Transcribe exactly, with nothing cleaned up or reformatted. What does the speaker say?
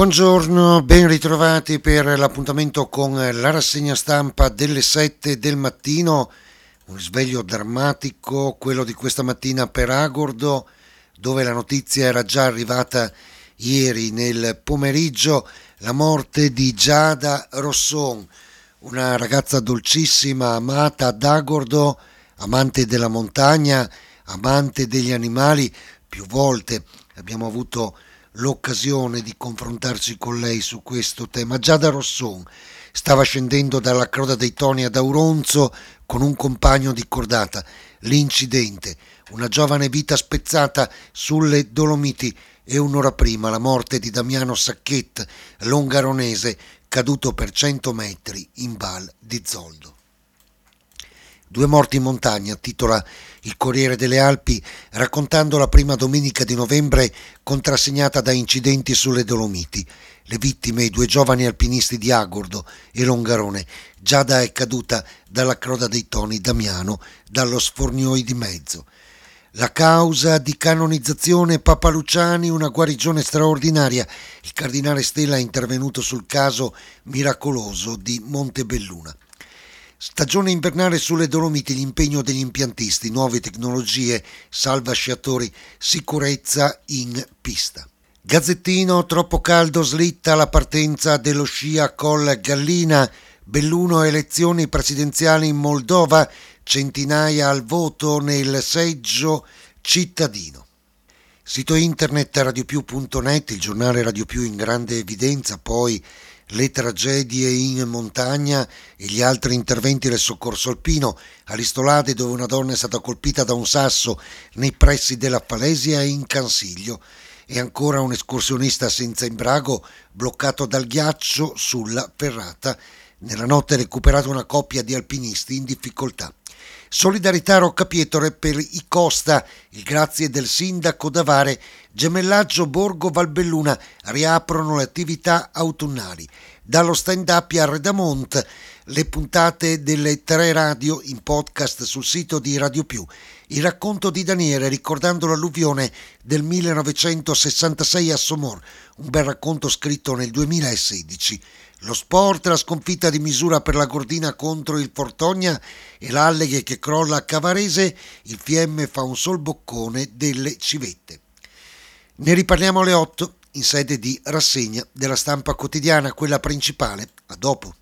Buongiorno, ben ritrovati per l'appuntamento con la rassegna stampa delle sette del mattino. Un risveglio drammatico, quello di questa mattina per Agordo, dove la notizia era già arrivata ieri nel pomeriggio, la morte di Giada Rosson, una ragazza dolcissima, amata ad Agordo, amante della montagna, amante degli animali. Più volte abbiamo avuto l'occasione di confrontarci con lei su questo tema. Giada Rosson stava scendendo dalla Croda dei Toni ad Auronzo con un compagno di cordata. L'incidente, una giovane vita spezzata sulle Dolomiti, e un'ora prima la morte di Damiano Sacchet, longaronese, caduto per cento metri in Val di Zoldo. Due morti in montagna, titola il Corriere delle Alpi, raccontando la prima domenica di novembre contrassegnata da incidenti sulle Dolomiti. Le vittime, i due giovani alpinisti di Agordo e Longarone. Giada è caduta dalla Croda dei Toni, Damiano dallo Sfornioi di mezzo. La causa di canonizzazione Papa Luciani, una guarigione straordinaria. Il cardinale Stella è intervenuto sul caso miracoloso di Montebelluna. Stagione invernale sulle Dolomiti, l'impegno degli impiantisti, nuove tecnologie, salva sciatori, sicurezza in pista. Gazzettino, troppo caldo, slitta la partenza dello sci a Col Gallina. Belluno, elezioni presidenziali in Moldova, centinaia al voto nel seggio cittadino. Sito internet radiopiù punto net, il giornale Radio Più in grande evidenza, poi le tragedie in montagna e gli altri interventi del soccorso alpino, a Listolade dove una donna è stata colpita da un sasso nei pressi della Falesia e in Cansiglio, e ancora un escursionista senza imbrago bloccato dal ghiaccio sulla ferrata. Nella notte recuperato una coppia di alpinisti in difficoltà. Solidarietà Roccapietore per i Costa, il grazie del sindaco Davare. Gemellaggio Borgo Valbelluna, riaprono le attività autunnali. Dallo stand-up a Redamont, le puntate delle tre radio in podcast sul sito di Radio Più. Il racconto di Daniele ricordando l'alluvione del millenovecentosessantasei a Somor, un bel racconto scritto nel duemilasedici. Lo sport, la sconfitta di misura per la Gordina contro il Fortogna e l'Alleghe che crolla a Cavarese, il F I M fa un sol boccone delle civette. Ne riparliamo alle otto in sede di rassegna della stampa quotidiana, quella principale. A dopo.